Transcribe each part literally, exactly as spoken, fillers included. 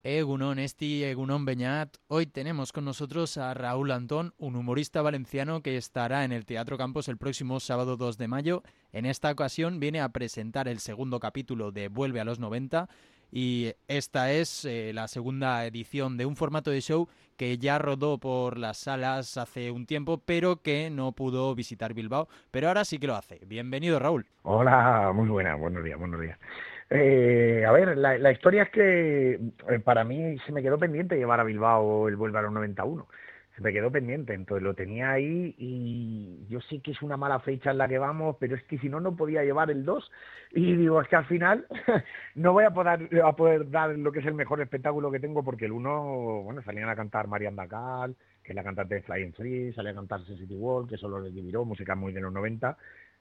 Egunon Esti, Egunon Beñat. Hoy tenemos con nosotros a Raúl Antón, un humorista valenciano que estará en el Teatro Campos el próximo sábado dos de mayo. En esta ocasión viene a presentar el segundo capítulo de Vuelve a los noventa y esta es eh, la segunda edición de un formato de show que ya rodó por las salas hace un tiempo, pero que no pudo visitar Bilbao, pero ahora sí que lo hace. Bienvenido, Raúl. Hola, muy buena, buenos días, buenos días. Eh, a ver, la, la historia es que eh, para mí se me quedó pendiente llevar a Bilbao el Vuelve a los noventa y uno. Se me quedó pendiente, entonces lo tenía ahí y yo sé que es una mala fecha en la que vamos, pero es que si no, no podía llevar el dos. Y digo, es que al final no voy a poder, a poder dar lo que es el mejor espectáculo que tengo porque el uno, bueno, salían a cantar Mariana Dacal, que es la cantante de Flying Free, salía a cantar City Wall, que son los de Gibiró, música muy de los noventa.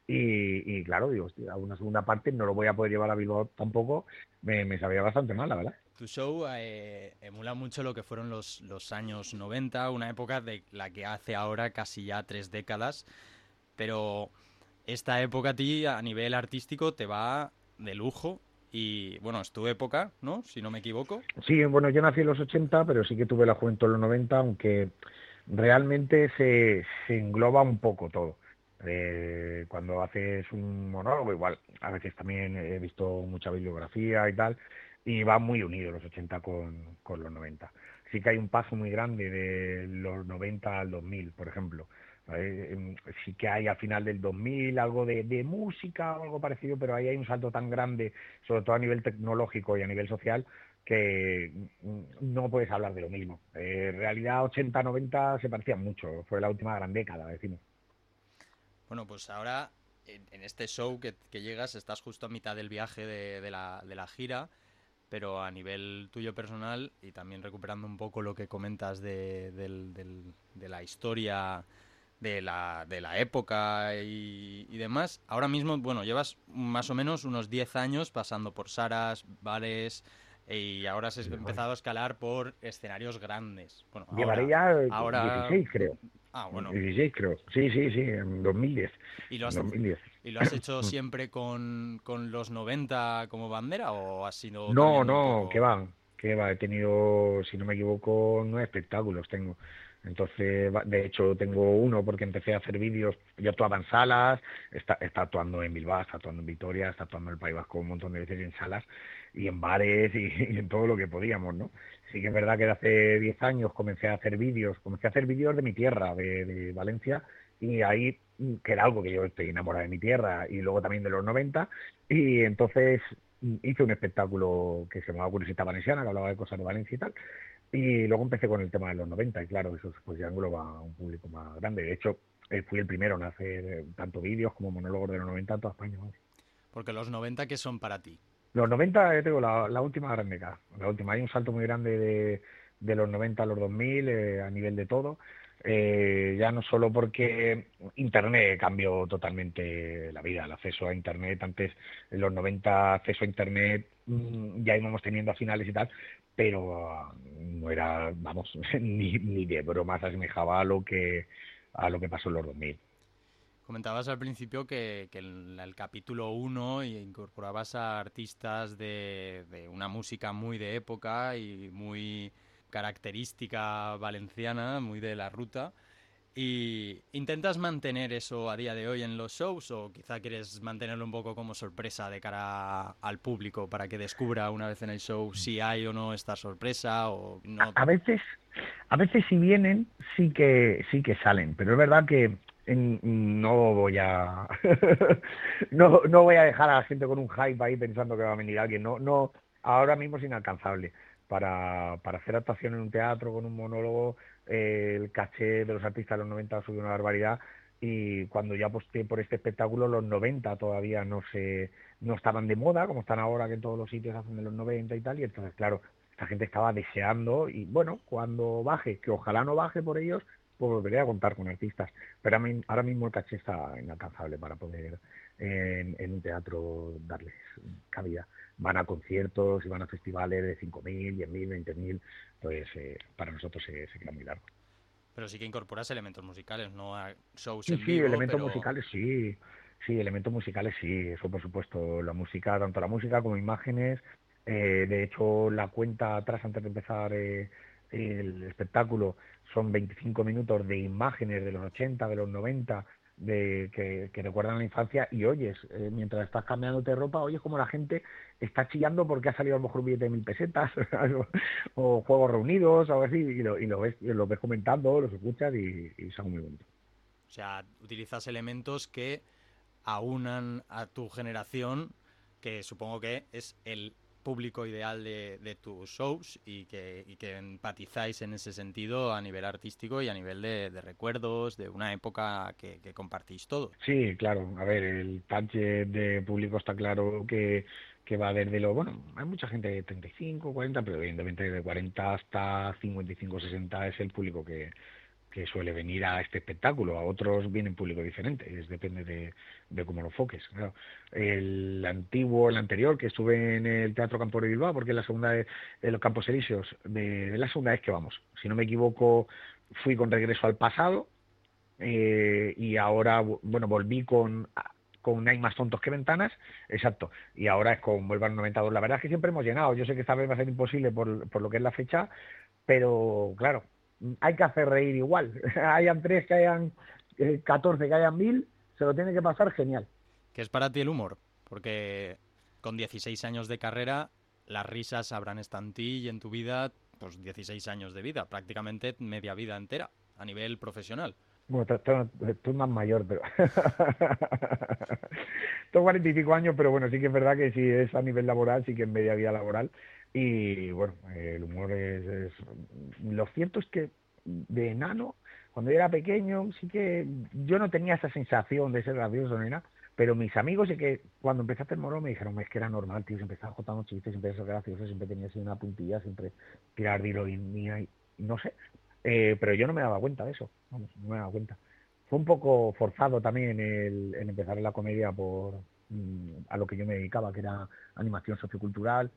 Y, y claro, digo, hostia, una segunda parte no lo voy a poder llevar a Bilbao tampoco, me, me sabía bastante mal, la verdad. Tu show eh, emula mucho lo que fueron los, los años noventa, una época de la que hace ahora casi ya tres décadas, pero esta época a ti a nivel artístico te va de lujo y bueno, es tu época, ¿no? Si no me equivoco. Sí, bueno, yo nací en los ochenta, pero sí que tuve la juventud en los noventa, aunque realmente se, se engloba un poco todo. Eh, cuando haces un monólogo, igual, a veces también he visto mucha bibliografía y tal, y va muy unido los ochenta con, con los noventa. Sí que hay un paso muy grande de los noventa al dos mil, por ejemplo. ¿Vale? Em, Sí que hay al final del dos mil algo de, de música o algo parecido, pero ahí hay un salto tan grande, sobre todo a nivel tecnológico y a nivel social, que mm, no puedes hablar de lo mismo. Eh, en realidad ochenta noventa se parecían mucho, fue la última gran década, decimos. Bueno, pues ahora en, en este show que, que llegas estás justo a mitad del viaje de, de la, de la gira, pero a nivel tuyo personal y también recuperando un poco lo que comentas de, del- del- de la historia de la, de la época y, y demás. Ahora mismo, bueno, llevas más o menos unos diez años pasando por salas, bares y ahora has Bueno, empezado a escalar por escenarios grandes. Bueno, llevaré ahora, ya ahora, dieciséis, creo. ah, bueno. dieciséis, creo. Sí, sí, sí, en dos mil diez. ¿Y lo En has, dos mil diez. y lo has hecho siempre con, con los noventa como bandera o has ido No, cambiando un no, que poco? va, que va. He tenido, si no me equivoco, nueve espectáculos tengo. Entonces, va- de hecho, tengo uno porque empecé a hacer vídeos. Yo actuaba en salas, está, está actuando en Bilbao, está actuando en Vitoria, está actuando en el País Vasco un montón de veces en salas y en bares y, y en todo lo que podíamos, ¿no? Sí que es verdad que de hace diez años comencé a hacer vídeos, comencé a hacer vídeos de mi tierra, de, de Valencia, y ahí, mm, que era algo que yo estoy enamorado de mi tierra, y luego también de los noventa, y entonces hice un espectáculo que se llamaba Curiosita Valenciana, que hablaba de cosas de Valencia y tal, y luego empecé con el tema de los noventa y claro, eso pues ya engloba un público más grande. De hecho, eh, fui el primero en hacer eh, tanto vídeos como monólogos de los noventa en toda España. Vamos. Porque los noventa, ¿qué son para ti? Los noventa, yo tengo la, la última gran década, la última. Hay un salto muy grande de, de los noventa a los dos mil eh, a nivel de todo. Eh, ya no solo porque Internet cambió totalmente la vida, el acceso a Internet. Antes, en los noventa, acceso a Internet mm, ya íbamos teniendo a finales y tal, pero ah, no era, vamos, ni, ni de broma se asemejaba a lo que, a lo que pasó en los dos mil. Comentabas al principio que, que en el capítulo uno incorporabas a artistas de, de una música muy de época y muy característica valenciana, muy de la ruta. ¿Y intentas mantener eso a día de hoy en los shows o quizá quieres mantenerlo un poco como sorpresa de cara al público para que descubra una vez en el show si hay o no esta sorpresa o no? A, a veces, a veces si vienen, sí que, sí que salen, pero es verdad que en- no voy a no, no voy a dejar a la gente con un hype ahí pensando que va a venir alguien. No, no, ahora mismo es inalcanzable. Para, para hacer actuación en un teatro con un monólogo, eh, el caché de los artistas de los noventa ha subido una barbaridad y cuando ya aposté por este espectáculo, los noventa todavía no se, no estaban de moda, como están ahora que en todos los sitios hacen de los noventa y tal, y entonces, claro, esta gente estaba deseando y bueno, cuando baje, que ojalá no baje por ellos, pues volveré a contar con artistas. Pero a mí, ahora mismo el caché está inalcanzable para poder en, en un teatro darles cabida. Van a conciertos y van a festivales de cinco mil, diez mil, veinte mil, entonces eh, para nosotros se, se queda muy largo. Pero sí que incorporas elementos musicales, no a shows Sí, en sí, vivo, elementos pero musicales, sí. Sí, elementos musicales, sí. Eso, por supuesto. La música, tanto la música como imágenes. Eh, de hecho, la cuenta atrás, antes de empezar eh, el espectáculo, son veinticinco minutos de imágenes de los ochenta, de los noventa, de, que, que recuerdan la infancia, y oyes, eh, mientras estás cambiándote de ropa, oyes como la gente está chillando porque ha salido a lo mejor un billete de mil pesetas algo, o juegos reunidos o algo así, y lo, y lo ves, y lo ves comentando, los escuchas y, y es algo muy bonito. O sea, utilizas elementos que aunan a tu generación, que supongo que es el público ideal de, de tus shows y que, y que empatizáis en ese sentido a nivel artístico y a nivel de, de recuerdos de una época que, que compartís todos. Sí, claro. A ver, el target de público está claro que, que va desde lo... Bueno, hay mucha gente de treinta y cinco, cuarenta, pero evidentemente de cuarenta hasta cincuenta y cinco, sesenta es el público que, que suele venir a este espectáculo. A otros vienen público diferente, es, depende de, de cómo lo foques. Claro. El antiguo, el anterior, que estuve en el Teatro Campo de Bilbao, porque es la segunda de, de los Campos Elíseos, de, de la segunda vez que vamos. Si no me equivoco, fui con Regreso al Pasado, eh, y ahora, bueno, volví con, con Hay más tontos que ventanas, exacto, y ahora es con Vuelvan noventa y dos. La verdad es que siempre hemos llenado, yo sé que esta vez va a ser imposible por, por lo que es la fecha, pero claro, hay que hacer reír igual, hayan tres, que hayan eh, catorce, que hayan mil, se lo tiene que pasar genial. ¿Qué es para ti el humor? Porque con dieciséis años de carrera, las risas habrán estado en ti y en tu vida, pues dieciséis años de vida, prácticamente media vida entera, a nivel profesional. Bueno, tú, tú- tú más mayor, pero... Tengo cuarenta y cinco años, pero bueno, sí que es verdad que sí es a nivel laboral, sí que es media vida laboral. Y bueno, eh, el humor es, es... Lo cierto es que de enano, cuando yo era pequeño, sí que yo no tenía esa sensación de ser gracioso ni nada, pero mis amigos sí que cuando empecé a hacer morón me dijeron, es que era normal, tío, siempre estaba contando chistes, siempre ser gracioso, siempre tenía así una puntilla, siempre tirar de ironía y no sé, eh, pero yo no me daba cuenta de eso, vamos, no me daba cuenta. Fue un poco forzado también el, el empezar en la comedia por mm, a lo que yo me dedicaba, que era animación sociocultural,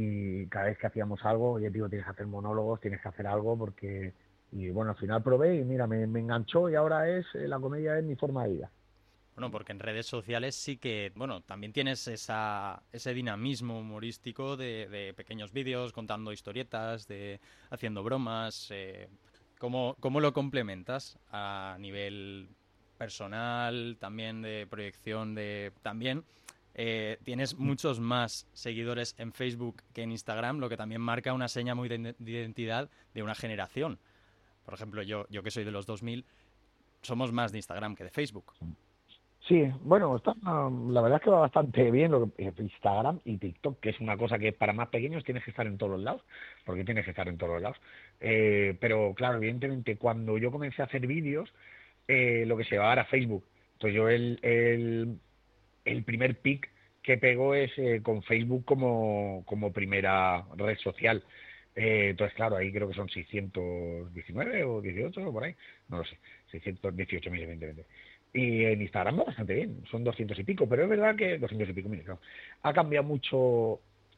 y cada vez que hacíamos algo, oye, tío, tienes que hacer monólogos, tienes que hacer algo, porque... Y bueno, al final probé y mira, me, me enganchó y ahora es, eh, la comedia es mi forma de vida. Bueno, porque en redes sociales sí que, bueno, también tienes esa, ese dinamismo humorístico de, de pequeños vídeos contando historietas, de haciendo bromas. Eh, ¿cómo, cómo lo complementas a nivel personal, también de proyección de... También eh, tienes muchos más seguidores en Facebook que en Instagram, lo que también marca una seña muy de, de identidad de una generación. Por ejemplo, yo, yo que soy de los dos mil, somos más de Instagram que de Facebook. Sí, bueno, está, um, la verdad es que va bastante bien lo que, eh, Instagram y TikTok, que es una cosa que para más pequeños tienes que estar en todos los lados, porque tienes que estar en todos los lados. Eh, pero claro, evidentemente cuando yo comencé a hacer vídeos, eh, lo que se llevaba era Facebook. Entonces yo el, el, el primer pic que pegó es eh, con Facebook como, como primera red social. Eh, entonces, claro, ahí creo que son seiscientos diecinueve o dieciocho o por ahí, no lo sé, seiscientos dieciocho mil, evidentemente. Y en Instagram va bastante bien, son doscientos y pico, pero es verdad que doscientos y pico mil, claro. Ha cambiado mucho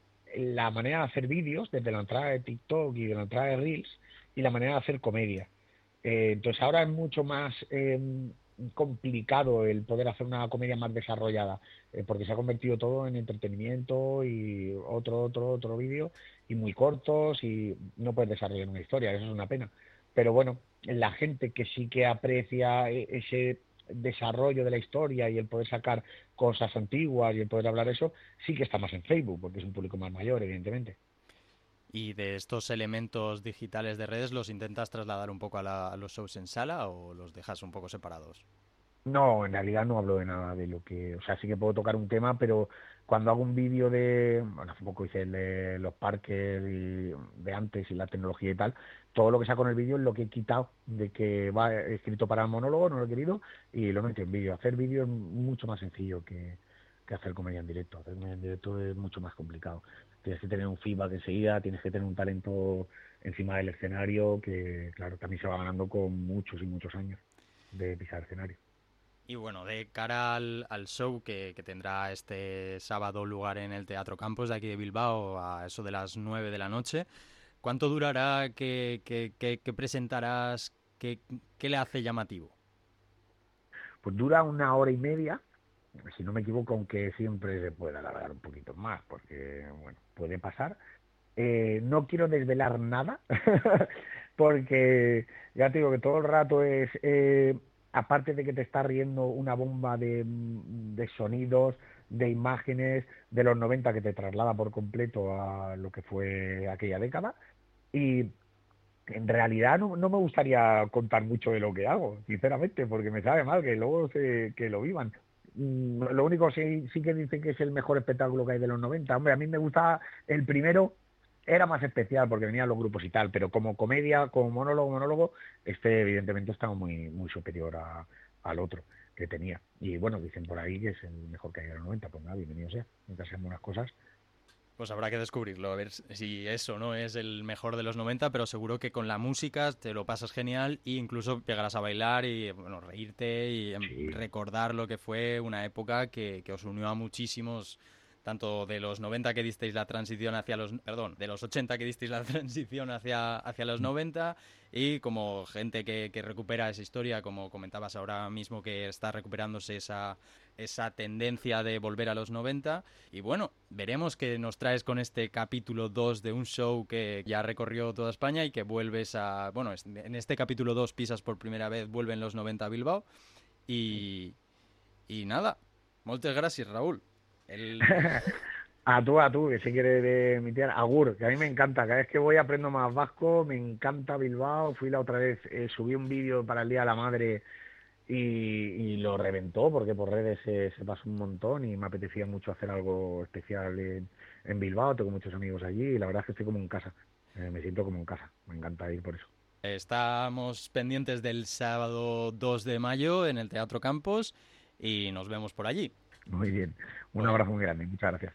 la manera de hacer vídeos desde la entrada de TikTok y de la entrada de Reels y la manera de hacer comedia. Eh, entonces ahora es mucho más eh, complicado el poder hacer una comedia más desarrollada, eh, porque se ha convertido todo en entretenimiento y otro, otro, otro vídeo y muy cortos y no puedes desarrollar una historia, eso es una pena. Pero bueno, la gente que sí que aprecia e- ese desarrollo de la historia y el poder sacar cosas antiguas y el poder hablar eso, sí que está más en Facebook, porque es un público más mayor, evidentemente. ¿Y de estos elementos digitales de redes los intentas trasladar un poco a, la- a los shows en sala o los dejas un poco separados? No, en realidad no hablo de nada de lo que, o sea, sí que puedo tocar un tema, pero cuando hago un vídeo de, bueno, hace poco hice el de los parques y de antes y la tecnología y tal, todo lo que saco en el vídeo es lo que he quitado de que va escrito para el monólogo, no lo he querido, y lo meto en vídeo. Hacer vídeo es mucho más sencillo que, que hacer comedia en directo. Hacer comedia en directo es mucho más complicado. Tienes que tener un feedback enseguida, tienes que tener un talento encima del escenario que, claro, también se va ganando con muchos y muchos años de pisar escenario. Y bueno, de cara al, al show que, que tendrá este sábado lugar en el Teatro Campos de aquí de Bilbao a eso de las nueve de la noche, ¿cuánto durará? ¿Qué, qué- qué- qué presentarás? ¿Qué, qué le hace llamativo? Pues dura una hora y media, si no me equivoco, aunque siempre se puede alargar un poquito más, porque, bueno, puede pasar. Eh, no quiero desvelar nada, porque ya te digo que todo el rato es, eh, aparte de que te está riendo una bomba de, de sonidos, de imágenes de los noventa que te traslada por completo a lo que fue aquella década, y en realidad no, no me gustaría contar mucho de lo que hago, sinceramente, porque me sabe mal que luego se, que lo vivan. Mm, Lo único sí, sí que dicen que es el mejor espectáculo que hay de los noventa. Hombre, a mí me gusta el primero, era más especial porque venían los grupos y tal, pero como comedia, como monólogo, monólogo, este evidentemente está muy, muy superior a, al otro que tenía. Y bueno, dicen por ahí que es el mejor que hay de los noventa, pues nada, bienvenido sea, nunca sean buenas cosas. Pues habrá que descubrirlo, a ver si eso no es el mejor de los noventa, pero seguro que con la música te lo pasas genial e incluso llegarás a bailar y bueno, reírte y em, Sí. recordar lo que fue una época que, que os unió a muchísimos, tanto de los noventa que disteis la transición hacia los, perdón, de los ochenta que disteis la transición hacia, hacia los noventa y como gente que, que recupera esa historia, como comentabas ahora mismo que está recuperándose esa, esa tendencia de volver a los noventa. Y bueno, veremos qué nos traes con este capítulo dos de un show que ya recorrió toda España y que vuelves a... Bueno, en este capítulo dos pisas por primera vez, vuelven los noventa a Bilbao. Y, y nada, muchas gracias, Raúl. El... A tú, a tú, que si quieres de mi tía, Agur, que a mí me encanta, cada vez que voy aprendo más vasco, me encanta Bilbao, fui la otra vez, eh, subí un vídeo para el Día de la Madre y, y lo reventó, porque por redes se, se pasó un montón y me apetecía mucho hacer algo especial en, en Bilbao, tengo muchos amigos allí y la verdad es que estoy como en casa, eh, me siento como en casa, me encanta ir por eso. Estamos pendientes del sábado dos de mayo en el Teatro Campos y nos vemos por allí. Muy bien, un Bueno, abrazo muy grande, muchas gracias.